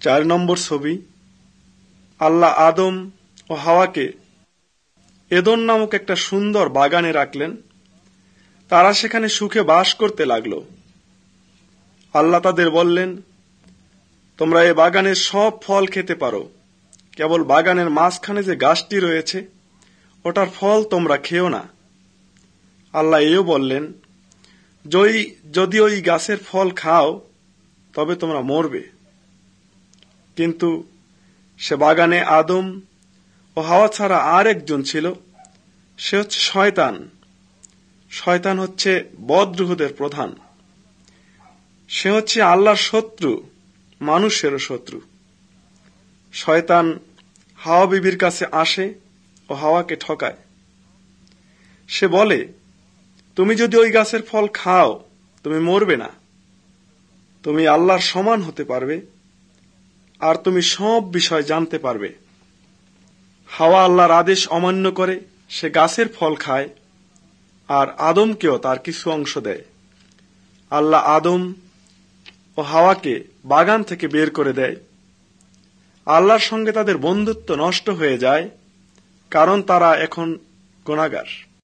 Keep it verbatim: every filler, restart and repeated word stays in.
চার নম্বর ছবি, আল্লাহ আদম ও হাওয়াকে এদন নামক একটা সুন্দর বাগানে রাখলেন। তারা সেখানে সুখে বাস করতে লাগল। আল্লাহ তাদের বললেন, তোমরা এ বাগানের সব ফল খেতে পারো, কেবল বাগানের মাঝখানে যে গাছটি রয়েছে ওটার ফল তোমরা খেও না। আল্লাহ এও বললেন, যদি ওই গাছের ফল খাও তবে তোমরা মরবে। কিন্তু সে বাগানে আদম ও হাওয়া ছাড়া আর একজন ছিল, সে হচ্ছে শয়তান। শয়তান হচ্ছে বদরূহদের প্রধান। সে হচ্ছে আল্লাহর শত্রু, মানুষেরও শত্রু। শয়তান হাওয়া বিবির কাছে আসে ও হাওয়াকে ঠকায়। সে বলে, তুমি যদি ওই গাছের ফল খাও তুমি মরবে না, তুমি আল্লাহর সমান হতে পারবে, আর তুমি সব বিষয় জানতে পারবে। হাওয়া আল্লাহর আদেশ অমান্য করে সে গাছের ফল খায়, আর আদমকেও তার কিছু অংশ দেয়। আল্লাহ আদম ও হাওয়াকে বাগান থেকে বের করে দেয়। আল্লাহর সঙ্গে তাদের বন্ধুত্ব নষ্ট হয়ে যায়, কারণ তারা এখন গুনাহগার।